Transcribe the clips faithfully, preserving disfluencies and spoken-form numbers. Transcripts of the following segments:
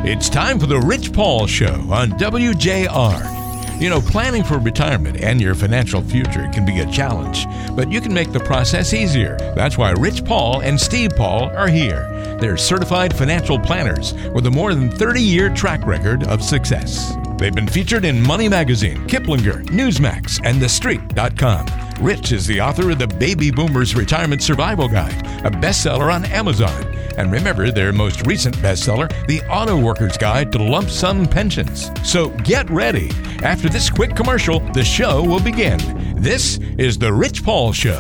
It's time for the Rich Paul Show on W J R. You know, planning for retirement and your financial future can be a challenge, but you can make the process easier. That's why Rich Paul and Steve Paul are here. They're certified financial planners with a more than thirty-year track record of success. They've been featured in Money Magazine, Kiplinger, Newsmax, and The Street dot com. Rich is the author of the Baby Boomers Retirement Survival Guide, a bestseller on Amazon. And remember their most recent bestseller, The Auto Worker's Guide to Lump Sum Pensions. So get ready. After this quick commercial, the show will begin. This is The Rich Paul Show.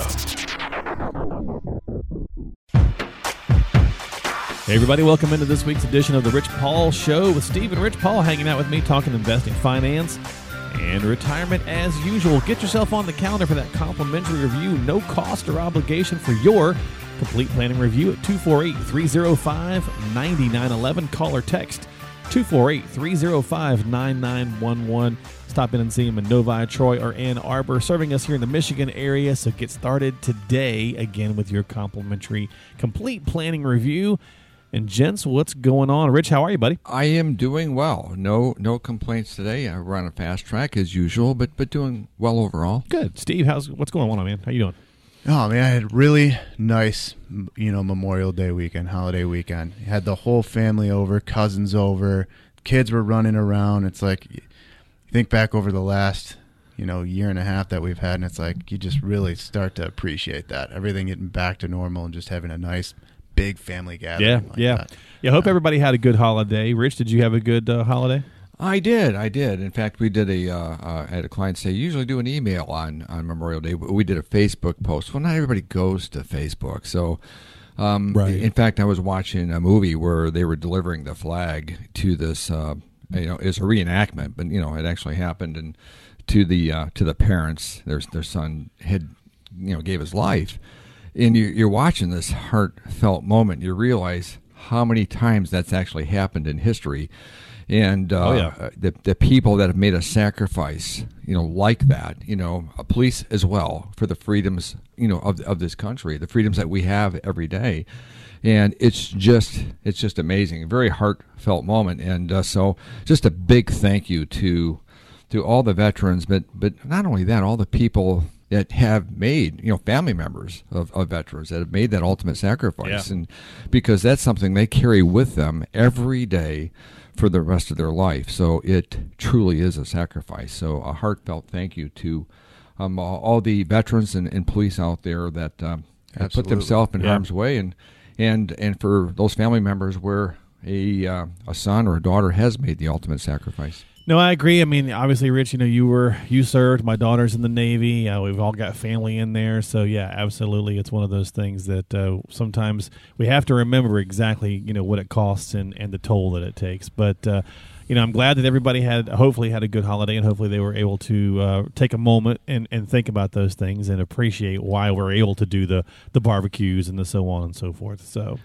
Hey everybody, welcome into this week's edition of The Rich Paul Show with Steve and Rich Paul hanging out with me, talking investing, finance, and retirement as usual. Get yourself on the calendar for that complimentary review, no cost or obligation for your complete planning review at two four eight, three oh five, nine nine one one. Call or text two four eight, three oh five, nine nine one one. Stop in and see him in Novi, Troy, or Ann Arbor, serving us here in the Michigan area. So get started today, again, with your complimentary complete planning review. And gents, what's going on? Rich, how are you, buddy? I am doing well. No no complaints today. I run a fast track as usual, but but doing well overall. Good. Steve, how's what's going on, man? How you doing? Oh, man, I had a really nice, you know, Memorial Day weekend, holiday weekend. Had the whole family over, cousins over, kids were running around. It's like, you think back over the last, you know, year and a half that we've had, and it's like you just really start to appreciate that. Everything getting back to normal and just having a nice, big family gathering. Yeah, like yeah. that. Yeah, I hope everybody had a good holiday. Rich, did you have a good uh, holiday? I did, I did. In fact, we did a, uh, uh, I had a client say, you usually do an email on, on Memorial Day. We did a Facebook post. Well, not everybody goes to Facebook. So, um, Right. in fact, I was watching a movie where they were delivering the flag to this, uh, you know, it's a reenactment, but, you know, it actually happened. And to the, uh, to the parents, their, their son had, you know, gave his life. And you, you're watching this heartfelt moment. You realize how many times that's actually happened in history. And uh, oh, yeah. the the people that have made a sacrifice, you know, like that, you know, a police as well for the freedoms, you know, of of this country, the freedoms that we have every day, and it's just it's just amazing, a very heartfelt moment, and uh, so just a big thank you to to all the veterans, but but not only that, all the people that have made, you know, family members of, of veterans that have made that ultimate sacrifice, Yeah. and because that's something they carry with them every day for the rest of their life. So it truly is a sacrifice. So a heartfelt thank you to um, all, all the veterans and, and police out there that um, have put Absolutely. themselves in Yeah. harm's way, and and and for those family members where a uh, a son or a daughter has made the ultimate sacrifice. No, I agree. I mean, obviously, Rich, you know, you were you served. My daughter's in the Navy. Uh, we've all got family in there. So, yeah, absolutely. It's one of those things that uh, sometimes we have to remember exactly, you know, what it costs and, and the toll that it takes. But, uh, you know, I'm glad that everybody had, hopefully had a good holiday, and hopefully they were able to uh, take a moment and, and think about those things and appreciate why we're able to do the, the barbecues and the so on and so forth. So,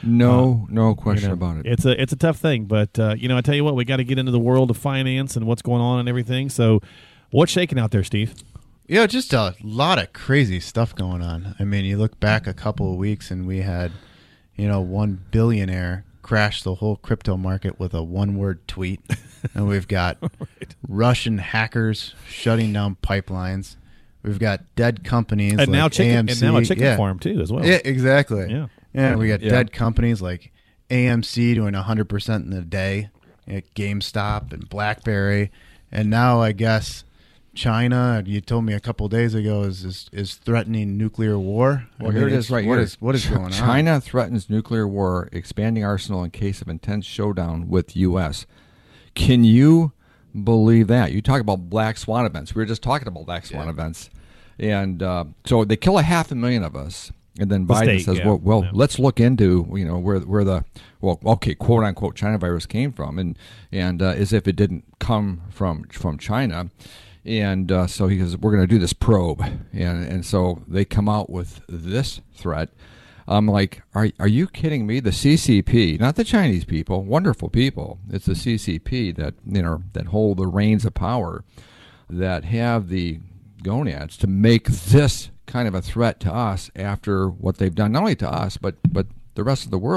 No, uh, no question you know, about it. It's a it's a tough thing, but uh, you know, I tell you what, we got to get into the world of finance and what's going on and everything. So, what's shaking out there, Steve? Yeah, just a lot of crazy stuff going on. I mean, you look back a couple of weeks and we had, you know, one billionaire crash the whole crypto market with a one-word tweet. And we've got Right. Russian hackers shutting down pipelines. We've got dead companies And like now chicken, A M C. and now a chicken yeah. farm too, as well. Yeah, exactly. Yeah. Yeah, we got Yeah. dead companies like A M C doing one hundred percent in a day, at GameStop and BlackBerry. And now I guess China, you told me a couple of days ago, is, is is threatening nuclear war. Well, I here mean, it is it's- right what here. is- what is Ch- going on? China threatens nuclear war, expanding arsenal in case of intense showdown with U S. Can you believe that? You talk about black swan events. We were just talking about black swan Yeah. events. And uh, so they kill a half a million of us. And then The Biden state, says, yeah. well, well Yeah. let's look into, you know, where where the, well, okay, quote-unquote China virus came from, and and uh, as if it didn't come from from China. And uh, so he says, we're going to do this probe. And and so they come out with this threat. I'm like, are are you kidding me? The C C P, not the Chinese people, wonderful people. It's the C C P that, you know, that hold the reins of power, that have the gonads to make this kind of a threat to us after what they've done, not only to us, but, but the rest of the world.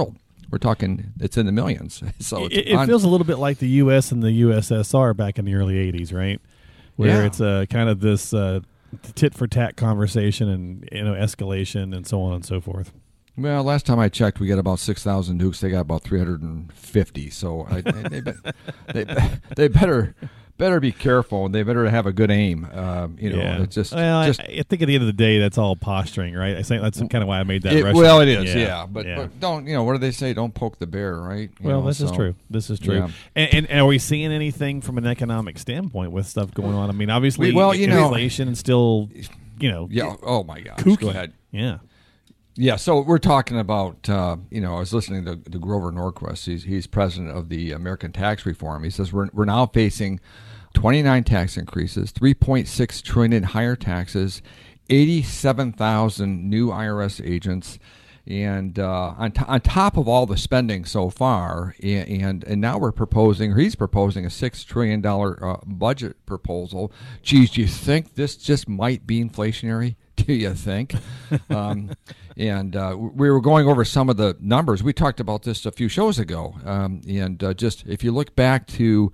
we're talking it's in the millions. So it's it, it on, feels a little bit like the U S and the U S S R back in the early eighties, right? Where Yeah. it's uh, kind of this uh, tit for tat conversation and you know escalation and so on and so forth. Well, last time I checked, we got about six thousand nukes. They got about three hundred fifty. So I, they, they, they, they better better be careful. They better have a good aim. Um, you know, Yeah. it's just, well, just I, I think at the end of the day, that's all posturing, right? I think that's kind of why I made that. it, Russian. well, it is, yeah. yeah. But, yeah. but don't, you know, what do they say? Don't poke the bear, right? You Well, know, this is so- true. This is true. Yeah. And, and, and are we seeing anything from an economic standpoint with stuff going on? I mean, obviously, We- well, you know- inflation is still, you know, Yeah. Oh, my gosh. kooky. Go ahead. Yeah. Yeah, so we're talking about, uh, you know, I was listening to, to Grover Norquist. He's, he's president of the American Tax Reform. He says we're, we're now facing twenty-nine tax increases, three point six trillion dollars in higher taxes, eighty-seven thousand new I R S agents, and uh, on, to- on top of all the spending so far, and, and, and now we're proposing, or he's proposing a six trillion dollars uh, budget proposal. Geez, do you think this just might be inflationary? Do you think? um, and uh, we were going over some of the numbers. We talked about this a few shows ago. Um, and uh, just if you look back to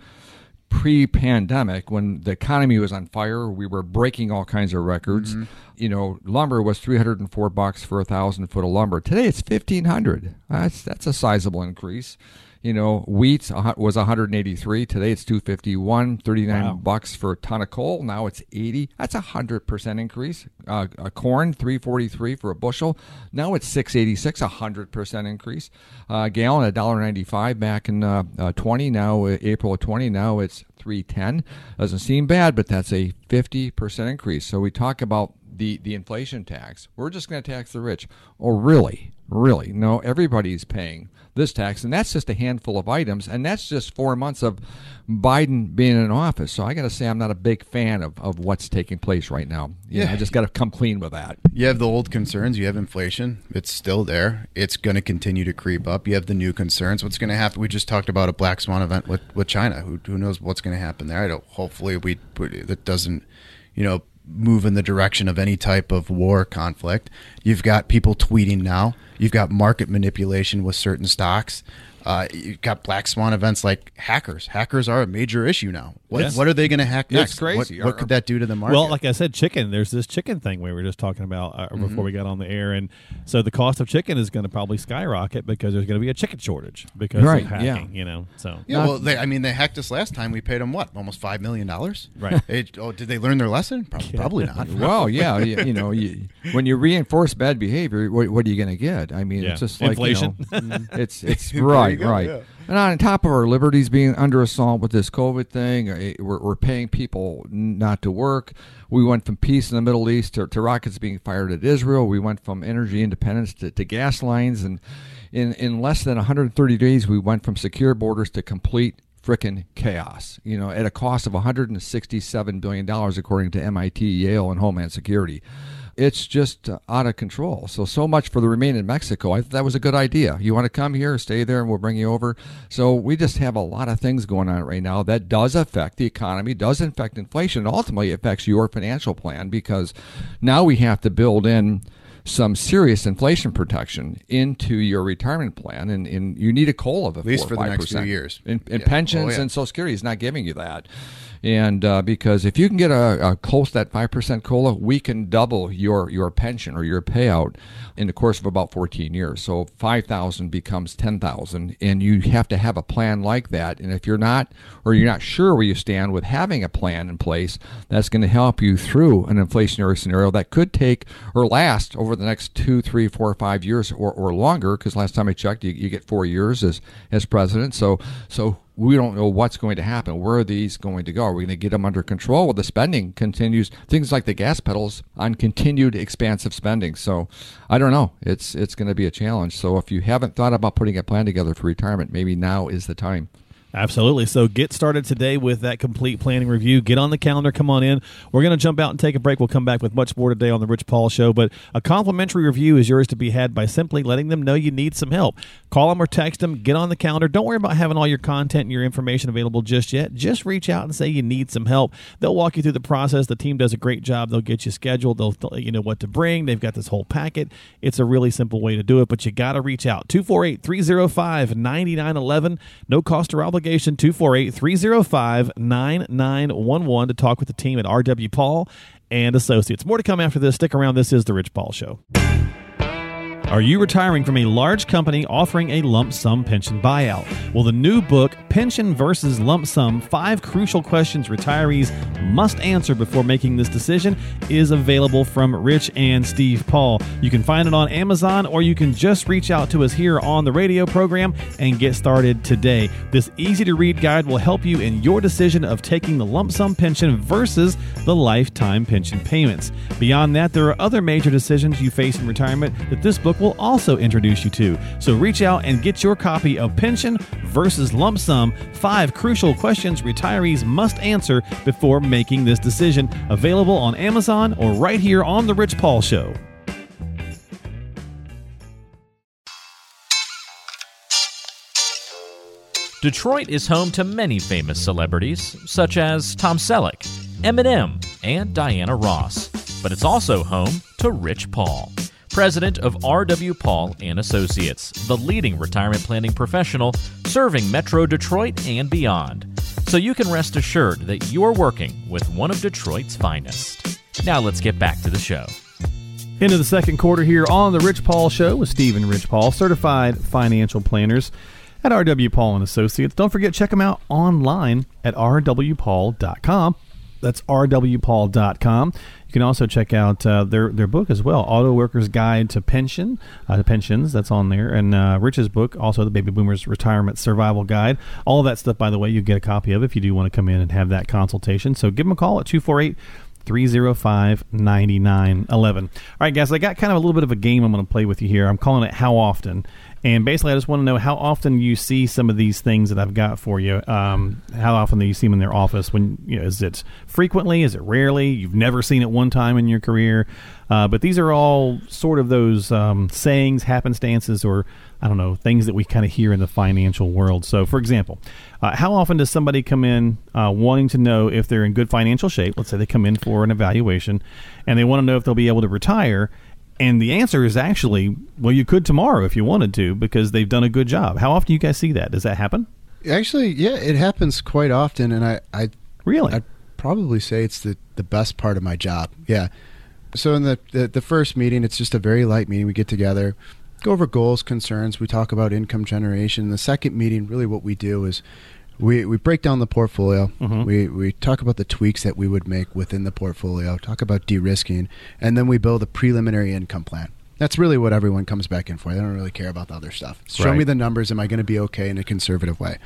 pre-pandemic, when the economy was on fire, we were breaking all kinds of records. Mm-hmm. You know, lumber was three hundred four bucks for a thousand foot of lumber. Today it's fifteen hundred. That's that's a sizable increase. You know, wheat was one hundred eighty-three. Today it's two fifty-one. thirty-nine Wow. bucks for a ton of coal. Now it's eighty. That's a hundred percent increase. Uh, uh, corn three forty-three for a bushel. Now it's six eighty-six. A hundred percent increase. Uh, gallon a dollar ninety-five back in uh, uh, twenty. Now uh, April of twenty. Now it's three ten. Doesn't seem bad, but that's a fifty percent increase. So we talk about the the inflation tax. We're just going to tax the rich. Oh, really? Really? No, everybody's paying this tax, and that's just a handful of items, and that's just four months of Biden being in office. So I got to say I'm not a big fan of, of what's taking place right now. You Yeah. know, I just got to come clean with that. You have the old concerns. You have inflation. It's still there. It's going to continue to creep up. You have the new concerns. What's going to happen? We just talked about a black swan event with, with China. Who, who knows what's going to happen there? I don't, hopefully we that doesn't, you know, move in the direction of any type of war conflict. You've got people tweeting now. You've got market manipulation with certain stocks. Uh, you've got black swan events like hackers. Hackers are a major issue now. What, Yes. what are they going to hack It's next? crazy. What, what Our- could that do to the market? Well, like I said, chicken. There's this chicken thing we were just talking about uh, before we got on the air, and so the cost of chicken is going to probably skyrocket because there's going to be a chicken shortage because Right, of hacking. yeah. You know, so yeah, Not- well, they, I mean, they hacked us last time. We paid them what, almost five million dollars? Right. It, oh, did they learn their lesson? Pro- Probably not. Well, yeah, you, you know, you, when you reinforce bad behavior, what, what are you going to get? I mean, Yeah. it's just like Inflation. You know, it's it's There you right, go, right. yeah. And on top of our liberties being under assault with this COVID thing, eh, we're, we're paying people not to work. We went from peace in the Middle East to, to rockets being fired at Israel. We went from energy independence to, to gas lines. And in, in less than one hundred thirty days, we went from secure borders to complete frickin' chaos, you know, at a cost of one hundred sixty-seven billion dollars, according to M I T, Yale, and Homeland Security. It's just uh, out of control. So, so much for the Remain in Mexico. I thought that was a good idea. You want to come here, stay there, and we'll bring you over. So we just have a lot of things going on right now that does affect the economy, does affect inflation, and ultimately affects your financial plan because now we have to build in some serious inflation protection into your retirement plan, and, and you need a COLA of At least four for or the five next few percent. years. And, and Yeah. pensions Oh, yeah. and Social Security is not giving you that. And uh, because if you can get a, a close to that five percent COLA, we can double your, your pension or your payout in the course of about fourteen years. So five thousand becomes ten thousand, and you have to have a plan like that. And if you're not, or you're not sure where you stand with having a plan in place, that's going to help you through an inflationary scenario that could take or last over the next two, three, four, five years or, or longer. Because last time I checked, you, you get four years as as president. So so. We don't know what's going to happen. Where are these going to go? Are we going to get them under control? Well, the spending continues. Things like the gas pedals on continued expansive spending. So I don't know. It's it's going to be a challenge. So if you haven't thought about putting a plan together for retirement, maybe now is the time. Absolutely. So get started today with that complete planning review. Get on the calendar. Come on in. We're going to jump out and take a break. We'll come back with much more today on the Rich Paul Show. But a complimentary review is yours to be had by simply letting them know you need some help. Call them or text them. Get on the calendar. Don't worry about having all your content and your information available just yet. Just reach out and say you need some help. They'll walk you through the process. The team does a great job. They'll get you scheduled. They'll tell you know what to bring. They've got this whole packet. It's a really simple way to do it, but you got to reach out. two four eight, three oh five, nine nine one one. No cost or obligation. two four eight, three oh five, nine nine one one to talk with the team at R W. Paul and Associates. More to come after this. Stick around. This is The Rich Paul Show. Are you retiring from a large company offering a lump sum pension buyout? Well, the new book, Pension versus Lump Sum, Five Crucial Questions Retirees Must Answer Before Making This Decision, is available from Rich and Steve Paul. You can find it on Amazon, or you can just reach out to us here on the radio program and get started today. This easy-to-read guide will help you in your decision of taking the lump sum pension versus the lifetime pension payments. Beyond that, there are other major decisions you face in retirement that this book will also introduce you to. So reach out and get your copy of Pension versus Lump Sum, Five Crucial Questions Retirees Must Answer Before Making This Decision. Available on Amazon or right here on The Rich Paul Show. Detroit is home to many famous celebrities, such as Tom Selleck, Eminem, and Diana Ross. But it's also home to Rich Paul, president of R W. Paul and Associates, the leading retirement planning professional serving Metro Detroit and beyond. So you can rest assured that you're working with one of Detroit's finest. Now let's get back to the show. Into the second quarter here on the Rich Paul Show with Steve and Rich Paul, certified financial planners at R W. Paul and Associates. Don't forget, check them out online at r w paul dot com. That's r w paul dot com. You can also check out uh, their their book as well, Auto Workers Guide to Pension, uh, to Pensions. That's on there, and uh, Rich's book, also the Baby Boomers Retirement Survival Guide. All of that stuff, by the way, you get a copy of if you do want to come in and have that consultation. So give them a call at two four eight, three oh five, nine nine one one. All right, guys, I got kind of a little bit of a game I'm going to play with you here. I'm calling it How Often. And basically, I just want to know how often you see some of these things that I've got for you. Um, how often do you see them in their office? When you know, is it frequently? Is it rarely? You've never seen it one time in your career. Uh, but these are all sort of those um, sayings, happenstances, or I don't know, things that we kind of hear in the financial world. So, for example, uh, how often does somebody come in uh, wanting to know if they're in good financial shape? Let's say they come in for an evaluation, and they want to know if they'll be able to retire. And the answer is actually, well, you could tomorrow if you wanted to, because they've done a good job. How often do you guys see that? Does that happen? Actually, yeah, it happens quite often, and I, I really, I'd probably say it's the, the best part of my job. Yeah. So in the, the the first meeting, it's just a very light meeting. We get together, go over goals, concerns. We talk about income generation. The second meeting, really, what we do is we we break down the portfolio. Mm-hmm. We we talk about the tweaks that we would make within the portfolio. Talk about de-risking, and then we build a preliminary income plan. That's really what everyone comes back in for. They don't really care about the other stuff. Show right. me the numbers. Am I going to be okay in a conservative way?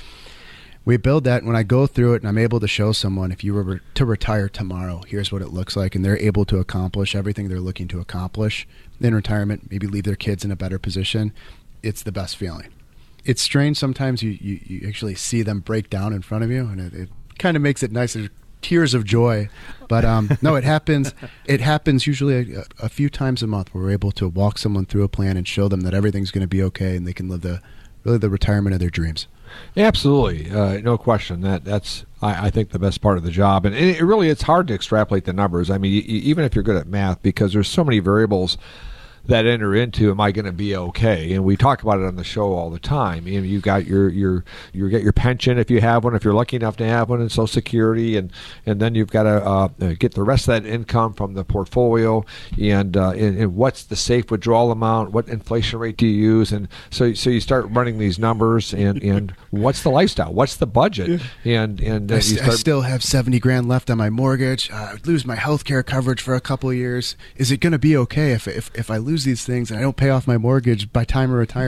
We build that, and when I go through it and I'm able to show someone, if you were re- to retire tomorrow, here's what it looks like, and they're able to accomplish everything they're looking to accomplish in retirement, maybe leave their kids in a better position, it's the best feeling. It's strange sometimes you, you, you actually see them break down in front of you, and it, it kind of makes it nicer. Tears of joy. But um, no, it happens. It happens usually a, a few times a month where we're able to walk someone through a plan and show them that everything's going to be okay and they can live the really the retirement of their dreams. Yeah, absolutely, uh, no question. That that's I, I think the best part of the job, and it, it really it's hard to extrapolate the numbers. I mean, y- even if you're good at math, because there's so many variables that enter into, am I going to be okay? And we talk about it on the show all the time. You know, you got your your you get your pension if you have one, if you're lucky enough to have one, and Social Security, and and then you've got to uh, get the rest of that income from the portfolio, and, uh, and and what's the safe withdrawal amount? What inflation rate do you use? And so so you start running these numbers, and, and what's the lifestyle? What's the budget? And and uh, I, you st- start, I still have seventy grand left on my mortgage. Uh, I'd lose my health care coverage for a couple of years. Is it going to be okay if if if I lose these things and I don't pay off my mortgage by time of retirement?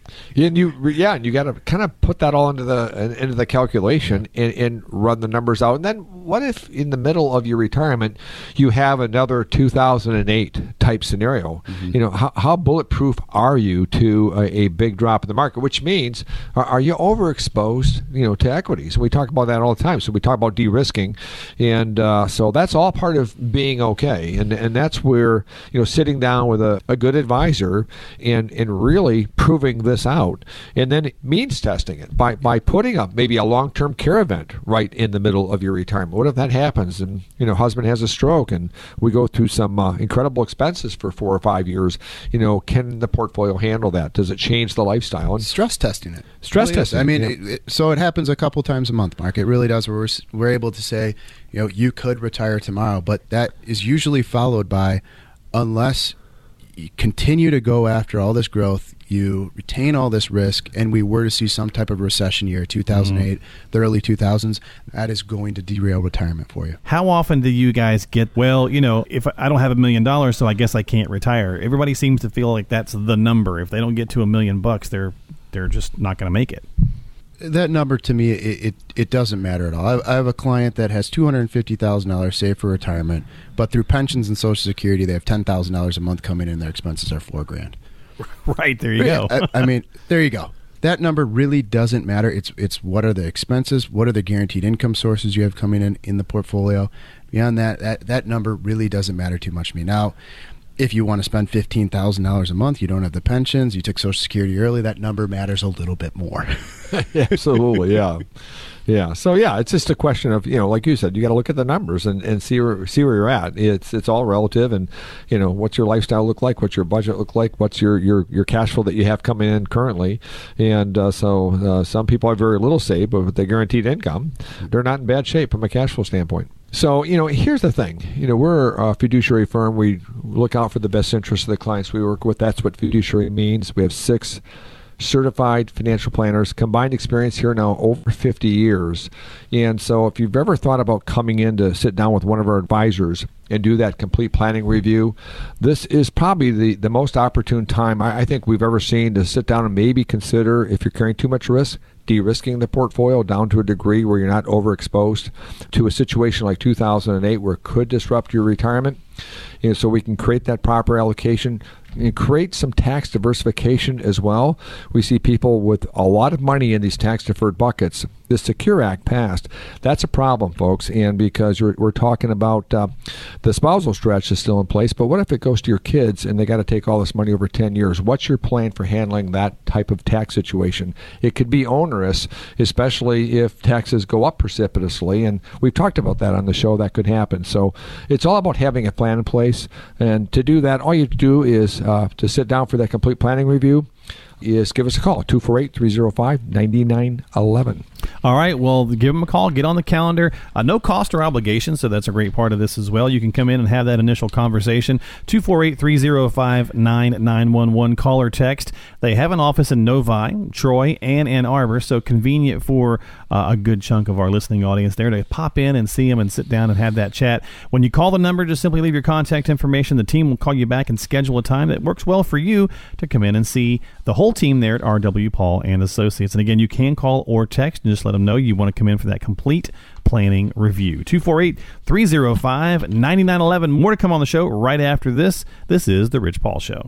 And you, yeah, and you got to kind of put that all into the into the calculation and, and run the numbers out. And then, what if in the middle of your retirement you have another two thousand eight type scenario? Mm-hmm. You know, how, how bulletproof are you to a, a big drop in the market? Which means, are, are you overexposed? You know, to equities? And we talk about that all the time. So we talk about de-risking, and uh, so that's all part of being okay. And and that's where, you know, sitting down with a, a good advisor and and really proving this out, and then means testing it by by putting up maybe a long-term care event right in the middle of your retirement. What if that happens and, you know, husband has a stroke and we go through some uh, incredible expenses for four or five years? You know, can the portfolio handle that? Does it change the lifestyle? And stress testing it. Stress really testing. I mean, yeah. it, it, so it happens a couple times a month, Mark. It really does. Where we're we're able to say, you know, you could retire tomorrow, but that is usually followed by, unless you continue to go after all this growth, you retain all this risk, and we were to see some type of recession year, two thousand eight, mm-hmm. the early two thousands, that is going to derail retirement for you. How often do you guys get, well, you know, if I don't have a million dollars, so I guess I can't retire? Everybody seems to feel like that's the number. If they don't get to a million bucks, they're they're just not going to make it. That number, to me, it, it, it doesn't matter at all. I, I have a client that has two hundred fifty thousand dollars saved for retirement, but through pensions and Social Security, they have ten thousand dollars a month coming in. Their expenses are four grand. Right, there you go. I, I mean, there you go. That number really doesn't matter. It's it's what are the expenses, what are the guaranteed income sources you have coming in in the portfolio. Beyond that, that, that number really doesn't matter too much to me. Now, if you want to spend fifteen thousand dollars a month, you don't have the pensions, you took Social Security early, that number matters a little bit more. Absolutely, yeah. Yeah. So yeah, it's just a question of, you know, like you said, you got to look at the numbers and, and see where see where you're at. It's it's all relative, and, you know, what's your lifestyle look like, what's your budget look like, what's your your, your cash flow that you have coming in currently, and uh, so uh, some people have very little saved, but with the guaranteed income, they're not in bad shape from a cash flow standpoint. So, you know, here's the thing. You know, we're a fiduciary firm. We look out for the best interests of the clients we work with. That's what fiduciary means. We have six certified financial planners, combined experience here now over fifty years. And so if you've ever thought about coming in to sit down with one of our advisors and do that complete planning review, this is probably the, the most opportune time I, I think we've ever seen to sit down and maybe consider, if you're carrying too much risk, de-risking the portfolio down to a degree where you're not overexposed to a situation like two thousand eight where it could disrupt your retirement. And so we can create that proper allocation and create some tax diversification as well. We see people with a lot of money in these tax-deferred buckets. The Secure Act passed. That's a problem, folks, and because you're, we're talking about uh, the spousal stretch is still in place, but what if it goes to your kids and they got to take all this money over ten years? What's your plan for handling that type of tax situation? It could be onerous, especially if taxes go up precipitously, and we've talked about that on the show. That could happen. So it's all about having a plan in place, and to do that, all you have to do is uh, to sit down for that complete planning review is give us a call, two four eight, three oh five, nine nine one one. All right, well, give them a call, get on the calendar. Uh, no cost or obligation, so that's a great part of this as well. You can come in and have that initial conversation. two four eight, three oh five, nine nine one one, call or text. They have an office in Novi, Troy, and Ann Arbor, so convenient for uh, a good chunk of our listening audience there to pop in and see them and sit down and have that chat. When you call the number, just simply leave your contact information. The team will call you back and schedule a time that works well for you to come in and see the whole team there at R W Paul and Associates. And again, you can call or text and just let them know you want to come in for that complete planning review. two four eight, three oh five, nine nine one one. More to come on the show right after this. This is The Rich Paul Show.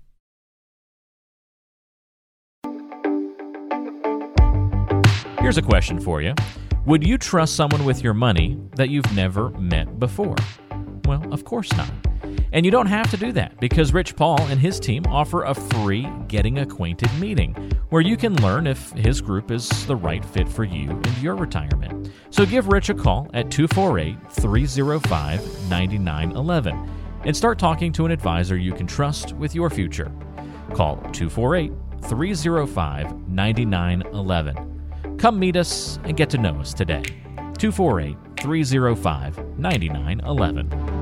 Here's a question for you. Would you trust someone with your money that you've never met before? Well, of course not. And you don't have to do that, because Rich Paul and his team offer a free Getting Acquainted meeting where you can learn if his group is the right fit for you and your retirement. So give Rich a call at two four eight, three oh five, nine nine one one and start talking to an advisor you can trust with your future. Call two four eight, three oh five, nine nine one one. Come meet us and get to know us today. two four eight, three oh five, nine nine one one.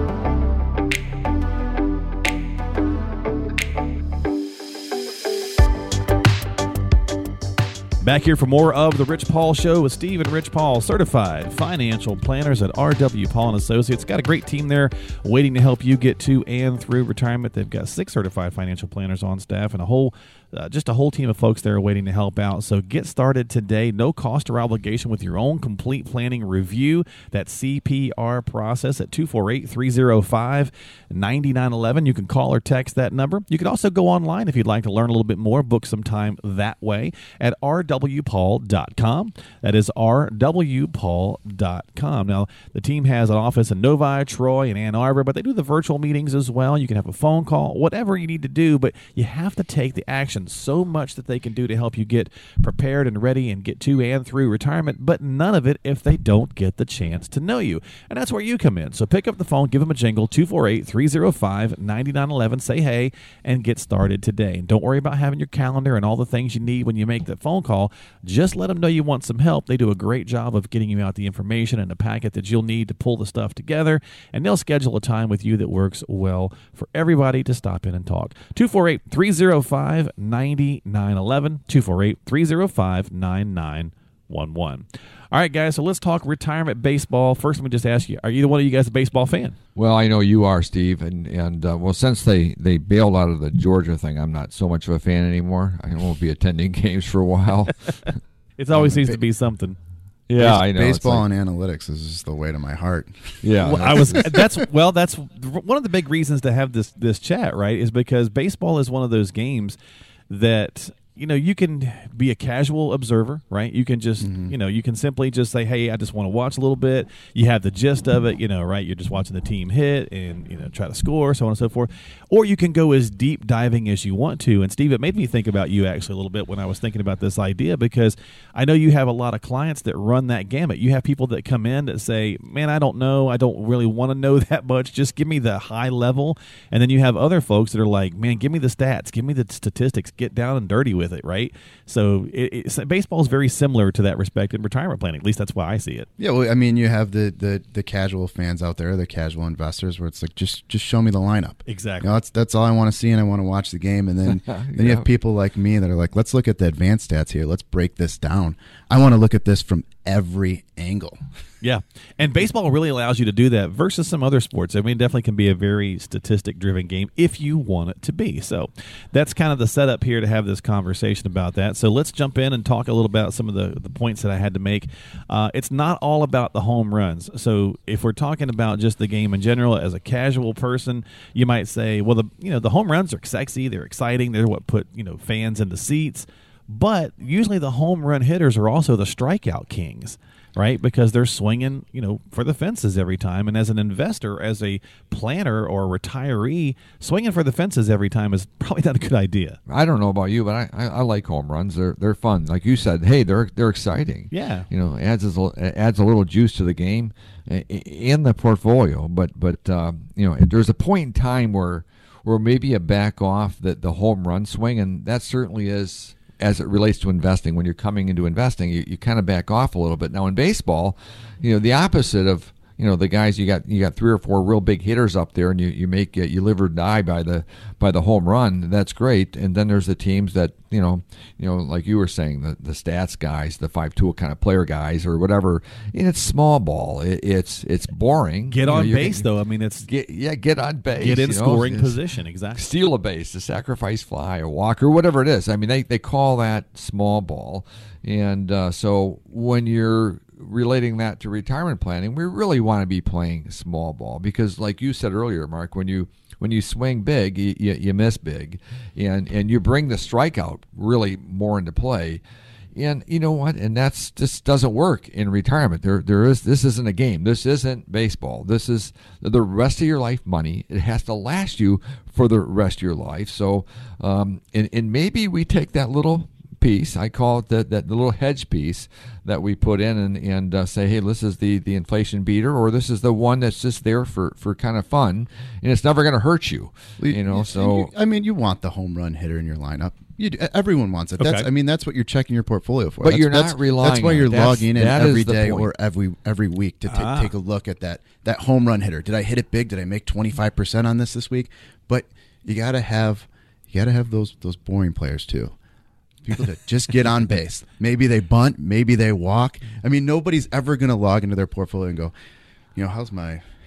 Back here for more of The Rich Paul Show with Steve and Rich Paul, certified financial planners at R W Paul and Associates. Got a great team there waiting to help you get to and through retirement. They've got six certified financial planners on staff and a whole Uh, just a whole team of folks there waiting to help out. So get started today. No cost or obligation with your own complete planning review. That C P R process at two four eight, three oh five, nine nine one one. You can call or text that number. You can also go online if you'd like to learn a little bit more, book some time that way at r w paul dot com. That is r w paul dot com. Now, the team has an office in Novi, Troy, and Ann Arbor, but they do the virtual meetings as well. You can have a phone call, whatever you need to do, but you have to take the action. So much that they can do to help you get prepared and ready and get to and through retirement, but none of it if they don't get the chance to know you. And that's where you come in. So pick up the phone, give them a jingle, two four eight, three oh five, nine nine one one, say hey, and get started today. And don't worry about having your calendar and all the things you need when you make that phone call. Just let them know you want some help. They do a great job of getting you out the information and the packet that you'll need to pull the stuff together, and they'll schedule a time with you that works well for everybody to stop in and talk. two four eight, three oh five, nine nine one one, two four eight, three oh five, nine nine one one. All right, guys, so let's talk retirement baseball. First, let me just ask you, are either one of you guys a baseball fan? Well, I know you are, Steve, and, and uh, well, since they, they bailed out of the Georgia thing, I'm not so much of a fan anymore. I won't be attending games for a while. It always seems to be something. Yeah, Base- I know. Baseball like, and analytics is just the way to my heart. Yeah, Well, I was. That's well. That's one of the big reasons to have this this chat, right? Is because baseball is one of those games that, you know, you can be a casual observer, right? You can just, mm-hmm. you know, you can simply just say, hey, I just want to watch a little bit. You have the gist of it, you know, right? You're just watching the team hit and, you know, try to score, so on and so forth. Or you can go as deep diving as you want to. And, Steve, it made me think about you actually a little bit when I was thinking about this idea, because I know you have a lot of clients that run that gamut. You have people that come in that say, man, I don't know. I don't really want to know that much. Just give me the high level. And then you have other folks that are like, man, give me the stats. Give me the statistics. Get down and dirty with it, right? So it, it, baseball is very similar to that respect in retirement planning. At least that's why I see it. Yeah, well, I mean, you have the, the, the casual fans out there, the casual investors, where it's like, just just show me the lineup. Exactly. You know, that's that's all I want to see, and I want to watch the game. And then yeah. then you have people like me that are like, let's look at the advanced stats here. Let's break this down. I want to look at this from every angle. Yeah, and baseball really allows you to do that versus some other sports. I mean, it definitely can be a very statistic-driven game if you want it to be. So that's kind of the setup here to have this conversation about that. So let's jump in and talk a little about some of the, the points that I had to make. Uh, it's not all about the home runs. So if we're talking about just the game in general, as a casual person, you might say, well, the you know the home runs are sexy, they're exciting, they're what put you know fans in the seats. But usually the home run hitters are also the strikeout kings, right? Because they're swinging, you know, for the fences every time. And as an investor, as a planner or a retiree, swinging for the fences every time is probably not a good idea. I don't know about you, but I, I, I like home runs. They're they're fun. Like you said, hey, they're they're exciting. Yeah, you know, adds a, adds a little juice to the game in the portfolio. But but uh, you know, there's a point in time where where maybe you back off the the home run swing, and that certainly is. As it relates to investing, when you're coming into investing, you, you kind of back off a little bit. Now in baseball, you know, the opposite of, you know, the guys, you got you got three or four real big hitters up there, and you, you make uh, you live or die by the by the home run. That's great. And then there's the teams that, you know, you know, like you were saying, the, the stats guys, the five tool kind of player guys or whatever. And it's small ball. It, it's it's boring. Get you on know, base getting, though. I mean, it's get yeah, get on base. Get in you know, scoring it's, position. Exactly. Steal a base, a sacrifice fly, a walk, or whatever it is. I mean, they they call that small ball. And uh, so when you're relating that to retirement planning, we really want to be playing small ball because, like you said earlier, Mark, when you when you swing big, you, you, you miss big, and and you bring the strikeout really more into play. And you know what? And that's just doesn't work in retirement. There, there is this isn't a game. This isn't baseball. This is the rest of your life money. It has to last you for the rest of your life. So, um, and and maybe we take that little piece, I call it that that little hedge piece that we put in and, and uh, say, hey, this is the, the inflation beater, or this is the one that's just there for, for kind of fun, and it's never going to hurt you, you know. So you, I mean, you want the home run hitter in your lineup. You do, everyone wants it. Okay. That's I mean, that's what you're checking your portfolio for. But that's, you're not that's, relying. That's why on you're it. That's, logging in that every is the day point. or every every week to t- Ah. take a look at that that home run hitter. Did I hit it big? Did I make twenty-five percent on this this week? But you got to have you got to have those those boring players too. People that just get on base. Maybe they bunt. Maybe they walk. I mean, nobody's ever going to log into their portfolio and go, you know, how's my,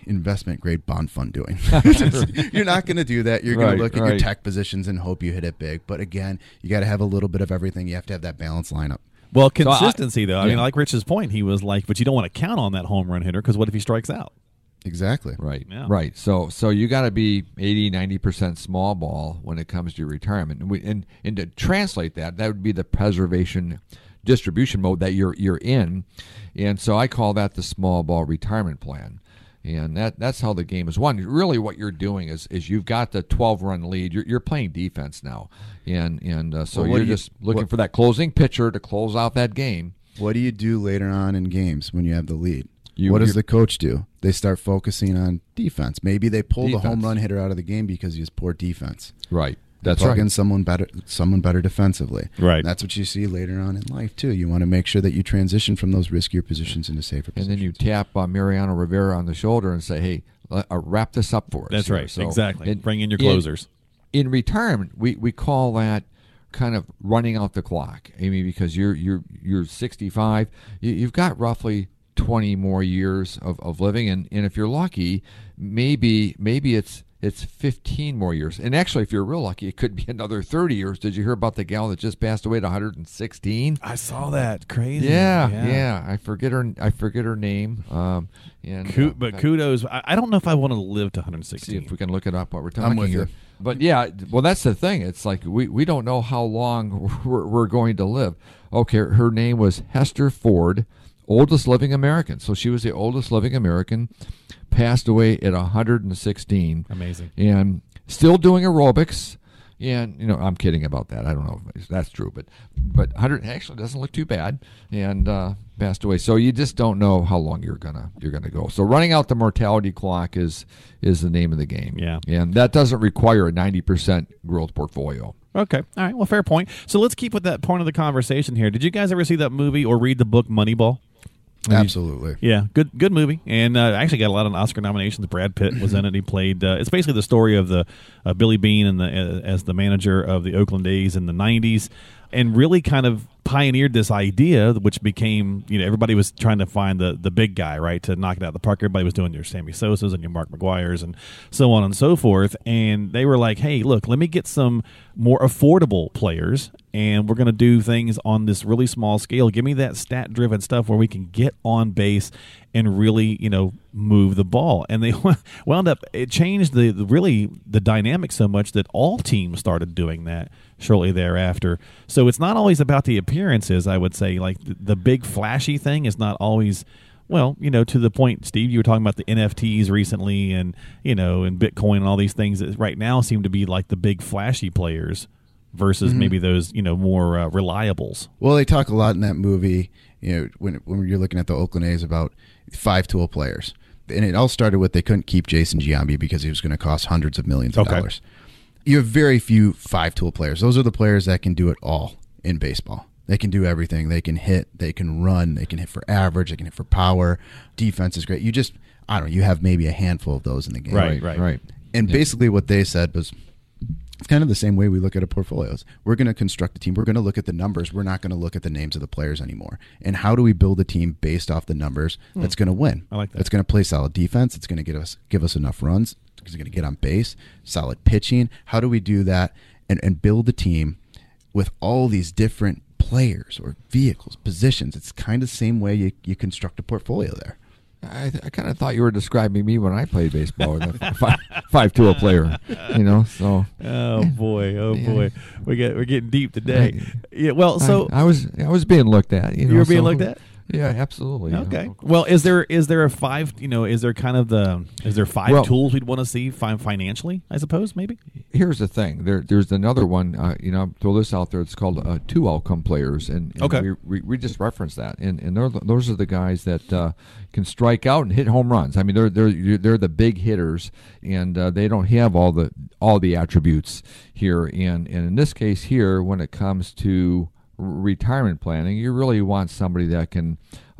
investment grade bond fund doing? You're not going to do that. You're going Right, to look at right. your tech positions and hope you hit it big. But again, you got to have a little bit of everything. You have to have that balanced lineup. Well, I- consistency, though. I mean, yeah. like Rich's point, he was like, but you don't want to count on that home run hitter because what if he strikes out? Exactly. Right, Yeah. right. So, so you got to be eighty, ninety percent small ball when it comes to your retirement, and, we, and and to translate that, that would be the preservation distribution mode that you're you're in, and so I call that the small ball retirement plan, and that that's how the game is won. Really, what you're doing is is you've got the twelve run lead. You're you're playing defense now, and and uh, so Well, what you're do you- just looking what- for that closing pitcher to close out that game. What do you do later on in games when you have the lead? You- what does you're- the coach do? They start focusing on defense. Maybe they pull the home Defense. run hitter out of the game because he has poor defense. Right. They That's plug right. in someone better, someone better defensively. Right. And that's what you see later on in life too. You want to make sure that you transition from those riskier positions into safer And positions. then you tap uh, Mariano Rivera on the shoulder and say, "Hey, uh, uh, wrap this up for us." That's here." right. So- exactly. and- Bring in your and closers. In retirement, we, we call that kind of running out the clock. I mean, because you're you're you're sixty-five, you, you've got roughly twenty more years of, of living, and, and if you're lucky, maybe maybe it's it's fifteen more years. And actually, if you're real lucky, it could be another thirty years. Did you hear about the gal that just passed away at one hundred sixteen? I saw that. Crazy. Yeah, yeah, I forget her. I forget her name. Um, and Ku- uh, but kudos. I, I don't know if I want to live to one hundred see sixteen. if we can look it up while we're talking I'm with here. you. But yeah, well, that's the thing. It's like we, we don't know how long we're, we're going to live. Okay, her name was Hester Ford, oldest living American. So she was the oldest living American, passed away at one hundred sixteen. Amazing. And still doing aerobics. And, you know, I'm kidding about that. I don't know if that's true. But but one hundred actually doesn't look too bad. And uh, passed away. So you just don't know how long you're gonna you're gonna go. So running out the mortality clock is is the name of the game. Yeah. And that doesn't require a ninety percent growth portfolio. Okay. All right. Well, fair point. So let's keep with that point of the conversation here. Did you guys ever see that movie or read the book Moneyball? Absolutely. Yeah, good good movie, and uh, actually got a lot of Oscar nominations. Brad Pitt was in it. He played. Uh, it's basically the story of the uh, Billy Beane and the uh, as the manager of the Oakland A's in the nineties, and really kind of pioneered this idea, which became, you know, everybody was trying to find the the big guy, right, to knock it out of the park. Everybody was doing your Sammy Sosas and your Mark McGuires and so on and so forth, and they were like, hey, look, let me get some more affordable players, and we're going to do things on this really small scale. Give me that stat-driven stuff where we can get on base and really, you know, move the ball. And they wound up, it changed the, the really the dynamic so much that all teams started doing that shortly thereafter. So it's not always about the appearances, I would say. Like the, the big flashy thing is not always, well, you know, to the point, Steve, you were talking about the N F Ts recently and, you know, and Bitcoin and all these things that right now seem to be like the big flashy players versus Mm-hmm. maybe those, you know, more uh, reliables. Well, they talk a lot in that movie, you know, when when you're looking at the Oakland A's about five tool players. And it all started with they couldn't keep Jason Giambi because he was going to cost hundreds of millions of Okay. dollars. You have very few five tool players. Those are the players that can do it all in baseball. They can do everything. They can hit, they can run, they can hit for average, they can hit for power. Defense is great. You just, I don't know, you have maybe a handful of those in the game. Right, right. right. And Yeah. basically what they said was, it's kind of the same way we look at a portfolios. We're going to construct a team. We're going to look at the numbers. We're not going to look at the names of the players anymore. And how do we build a team based off the numbers that's going to win? I like that. That's going to play solid defense. It's going to get us give us enough runs. It's going to get on base, solid pitching. How do we do that and, and build a team with all these different players or vehicles, positions? It's kind of the same way you, you construct a portfolio there. I, I kind of thought you were describing me when I played baseball with a five, five tool player, you know. So Oh boy, oh Yeah. boy, we get we're getting deep today. Yeah, well, so I, I was I was being looked at. You, know, you were being so- looked at. Yeah, absolutely. you Okay. know. Well, is there is there a five? You know, is there kind of the is there five Well- tools we'd want to see fi- financially? I suppose maybe. Here's the thing. There, there's another one. Uh, you know, I'll throw this out there. It's called uh, two outcome players, and, and Okay. we, we we just referenced that, and and they're, those are the guys that uh, can strike out and hit home runs. I mean, they're they're they're the big hitters, and uh, they don't have all the all the attributes here. And and in this case here, when it comes to retirement planning, you really want somebody that can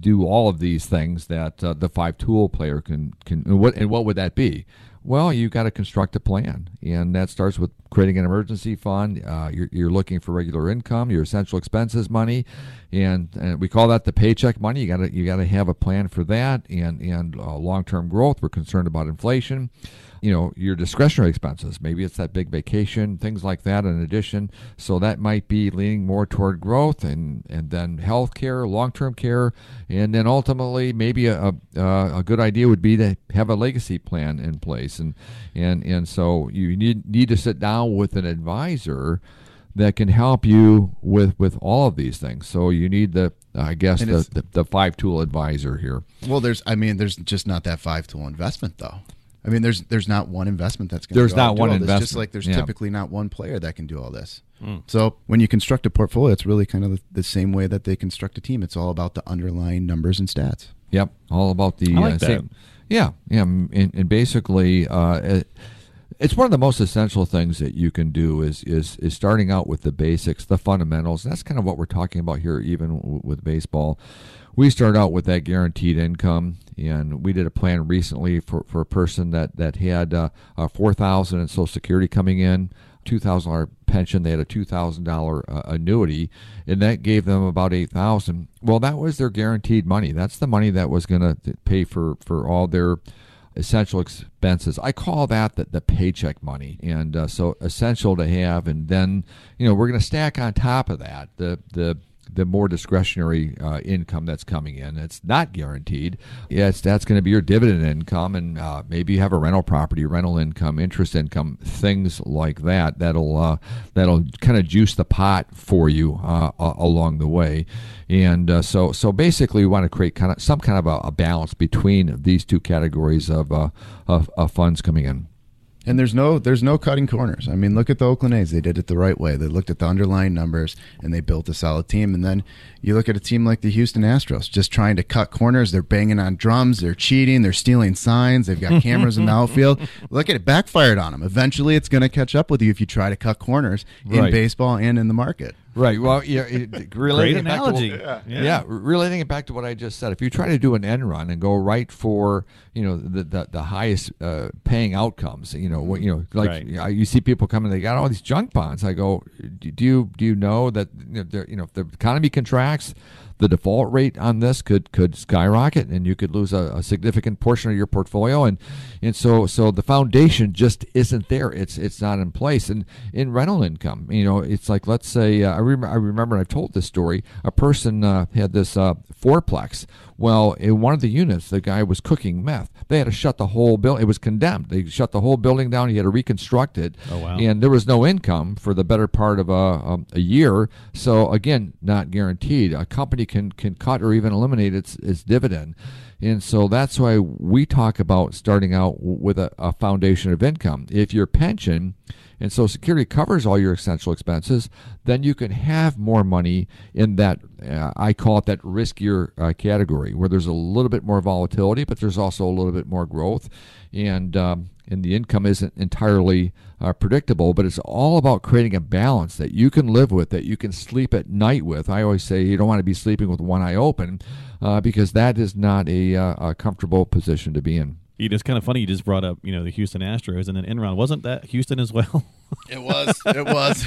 do all of these things that uh, the five tool player can can. And what and what would that be? Well, you got to construct a plan, and that starts with creating an emergency fund. Uh, you're, you're looking for regular income, your essential expenses money, and, and we call that the paycheck money. You got to you got to have a plan for that, and and uh, long-term growth. We're concerned about inflation. You know, your discretionary expenses. Maybe it's that big vacation, things like that in addition. So that might be leaning more toward growth, and, and then health care, long-term care, and then ultimately maybe a, a, a good idea would be to have a legacy plan in place. And and, and so you need, need to sit down with an advisor that can help you with, with all of these things. So you need the, I guess, the, the, the five-tool advisor here. Well, there's, I mean, there's just not that five-tool investment, though. I mean, there's there's not one investment that's going to There's not do one all this, investment. just like there's Yeah. typically not one player that can do all this. Mm. So when you construct a portfolio, it's really kind of the, the same way that they construct a team. It's all about the underlying numbers and stats. Yep, all about the I like uh, that. same. Yeah, yeah, and, and basically, uh, it, it's one of the most essential things that you can do is is is starting out with the basics, the fundamentals. That's kind of what we're talking about here, even w- with baseball. We start out with that guaranteed income, and we did a plan recently for, for a person that that had uh, uh, four thousand dollars in Social Security coming in, two thousand dollars pension. They had a two thousand dollars uh, annuity, and that gave them about eight thousand dollars. Well, that was their guaranteed money. That's the money that was going to pay for, for all their essential expenses. I call that the, the paycheck money, and uh, so essential to have. And then, you know, we're going to stack on top of that the the the more discretionary uh, income that's coming in. It's not guaranteed. Yes, that's going to be your dividend income, and uh, maybe you have a rental property, rental income, interest income, things like that. That'll uh, that'll kind of juice the pot for you uh, uh, along the way. And uh, so so basically, we want to create kind of some kind of a, a balance between these two categories of, uh, of of funds coming in. And there's no there's no cutting corners. I mean, look at the Oakland A's. They did it the right way. They looked at the underlying numbers, and they built a solid team. And then you look at a team like the Houston Astros, just trying to cut corners. They're banging on drums. They're cheating. They're stealing signs. They've got cameras in the outfield. Look at it. Backfired on them. Eventually, it's going to catch up with you if you try to cut corners in Right. baseball and in the market. Right. Well, yeah. It, relating Great it back to analogy. what- Yeah. yeah. Yeah. Relating it back to what I just said. If you try to do an end run and go right for, you know, the the, the highest uh, paying outcomes, you know, what you know, like Right. you, know, you see people coming, they got all these junk bonds. I go, do you do you know that you know, they're- you know if the economy contracts, the default rate on this could could skyrocket, and you could lose a, a significant portion of your portfolio, and and so so the foundation just isn't there. It's it's not in place. And in rental income, you know, it's like, let's say uh, I remember I remember I've told this story. A person uh, had this uh, fourplex. Well, in one of the units, the guy was cooking meth. They had to shut the whole building. It was condemned. They shut the whole building down. He had to reconstruct it. Oh, wow. And there was no income for the better part of a, um, a year. So, again, not guaranteed. A company can, can cut or even eliminate its, its dividend. And so that's why we talk about starting out with a, a foundation of income. If your pension and Social Security covers all your essential expenses, then you can have more money in that, uh, I call it that riskier uh, category, where there's a little bit more volatility, but there's also a little bit more growth. And um, and the income isn't entirely uh, predictable, but it's all about creating a balance that you can live with, that you can sleep at night with. I always say you don't want to be sleeping with one eye open, uh, because that is not a, uh, a comfortable position to be in. You know, it's kind of funny. You just brought up, you know, the Houston Astros, and then Enron. Wasn't that Houston as well? It was. It was.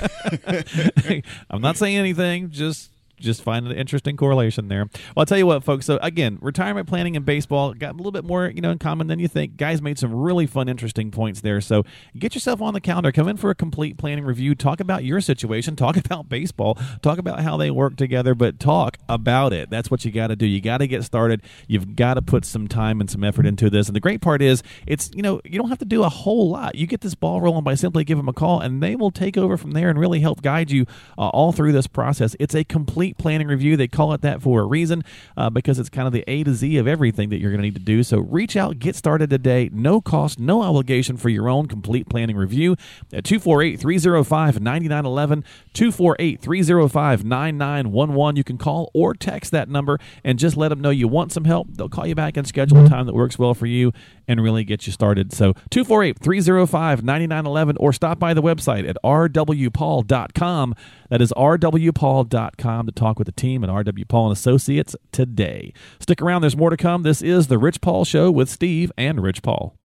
I'm not saying anything. Just just find an interesting correlation there. Well, I'll tell you what, folks. So again, retirement planning and baseball got a little bit more, you know, in common than you think. Guys made some really fun, interesting points there. So get yourself on the calendar. Come in for a complete planning review. Talk about your situation. Talk about baseball. Talk about how they work together. But talk about it. That's what you got to do. You got to get started. You've got to put some time and some effort into this. And the great part is, it's, you know, you don't have to do a whole lot. You get this ball rolling by simply giving them a call, and they will take over from there and really help guide you uh, all through this process. It's a complete planning review. They call it that for a reason, uh, because it's kind of the A to Z of everything that you're going to need to do. So reach out, get started today. No cost, no obligation for your own complete planning review at two four eight, three oh five, nine nine one one, two four eight, three oh five, nine nine one one. You can call or text that number and just let them know you want some help. They'll call you back and schedule a time that works well for you and really get you started. So two four eight, three oh five, nine nine one one, or stop by the website at r w paul dot com. That is r w paul dot com to talk with the team at R W. Paul and Associates today. Stick around. There's more to come. This is The Rich Paul Show with Steve and Rich Paul.